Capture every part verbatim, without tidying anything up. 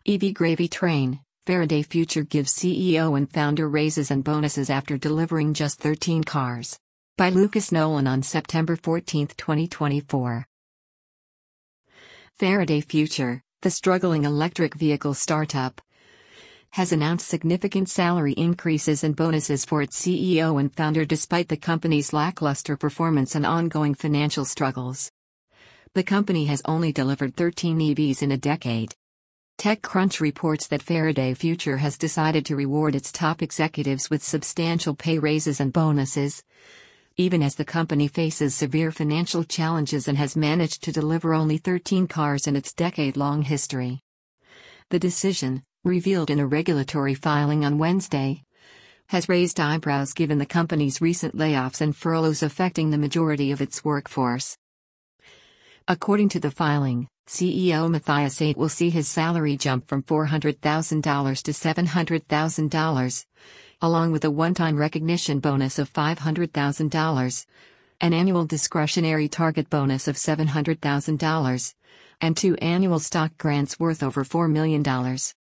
E V Gravy Train, Faraday Future gives C E O and founder raises and bonuses after delivering just thirteen cars. By Lucas Nolan on September fourteenth, twenty twenty-four. Faraday Future, the struggling electric vehicle startup, has announced significant salary increases and bonuses for its C E O and founder despite the company's lackluster performance and ongoing financial struggles. The company has only delivered thirteen E Vs in a decade. TechCrunch reports that Faraday Future has decided to reward its top executives with substantial pay raises and bonuses, even as the company faces severe financial challenges and has managed to deliver only thirteen cars in its decade-long history. The decision, revealed in a regulatory filing on Wednesday, has raised eyebrows given the company's recent layoffs and furloughs affecting the majority of its workforce. According to the filing, C E O Matthias Aydt will see his salary jump from four hundred thousand dollars to seven hundred thousand dollars, along with a one-time recognition bonus of five hundred thousand dollars, an annual discretionary target bonus of seven hundred thousand dollars, and two annual stock grants worth over four million dollars.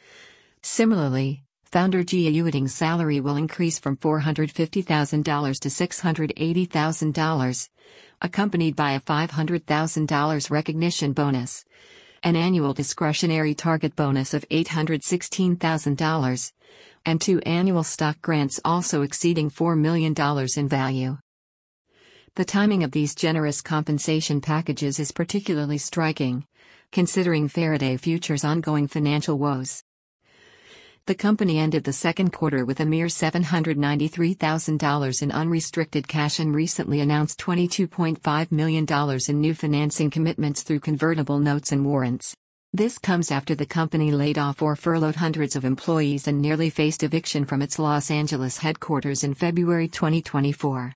Similarly, founder Gia Ewing's salary will increase from four hundred fifty thousand dollars to six hundred eighty thousand dollars, accompanied by a five hundred thousand dollars recognition bonus, an annual discretionary target bonus of eight hundred sixteen thousand dollars, and two annual stock grants also exceeding four million dollars in value. The timing of these generous compensation packages is particularly striking, considering Faraday Future's ongoing financial woes. The company ended the second quarter with a mere seven hundred ninety-three thousand dollars in unrestricted cash and recently announced twenty-two point five million dollars in new financing commitments through convertible notes and warrants. This comes after the company laid off or furloughed hundreds of employees and nearly faced eviction from its Los Angeles headquarters in February twenty twenty-four.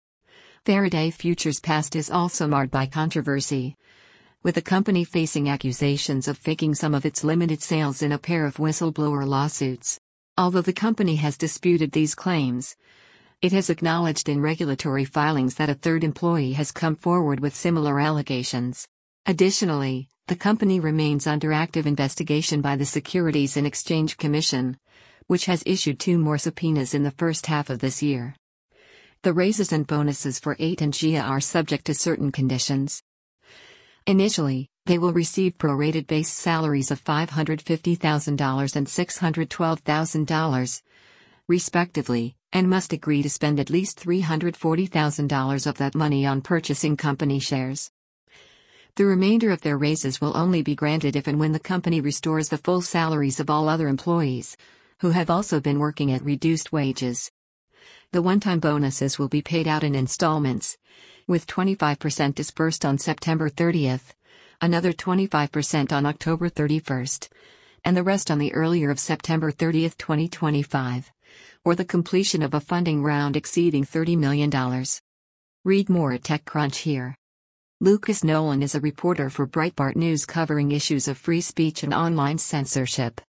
Faraday Future's past is also marred by controversy, with the company facing accusations of faking some of its limited sales in a pair of whistleblower lawsuits. Although the company has disputed these claims, it has acknowledged in regulatory filings that a third employee has come forward with similar allegations. Additionally, the company remains under active investigation by the Securities and Exchange Commission, which has issued two more subpoenas in the first half of this year. The raises and bonuses for Aydt and Gia are subject to certain conditions. Initially, they will receive prorated base salaries of five hundred fifty thousand dollars and six hundred twelve thousand dollars, respectively, and must agree to spend at least three hundred forty thousand dollars of that money on purchasing company shares. The remainder of their raises will only be granted if and when the company restores the full salaries of all other employees, who have also been working at reduced wages. The one-time bonuses will be paid out in installments, with twenty-five percent disbursed on September thirtieth, another twenty-five percent on October thirty-first, and the rest on the earlier of September thirtieth, twenty twenty-five, or the completion of a funding round exceeding thirty million dollars. Read more at TechCrunch here. Lucas Nolan is a reporter for Breitbart News covering issues of free speech and online censorship.